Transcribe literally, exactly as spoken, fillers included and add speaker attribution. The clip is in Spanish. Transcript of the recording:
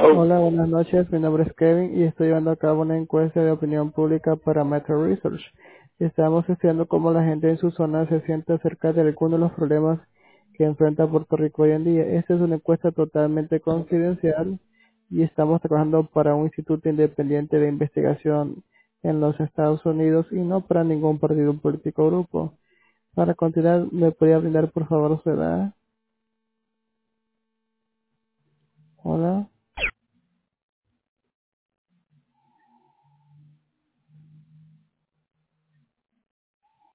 Speaker 1: Hola, buenas noches. Mi nombre es Kevin y estoy llevando a cabo una encuesta de opinión pública para Meta Research. Estamos estudiando cómo la gente en su zona se siente acerca de algunos de los problemas que enfrenta Puerto Rico hoy en día. Esta es una encuesta totalmente confidencial y estamos trabajando para un instituto independiente de investigación en los Estados Unidos y no para ningún partido político o grupo. Para continuar, ¿me podría brindar por favor su edad? Hola.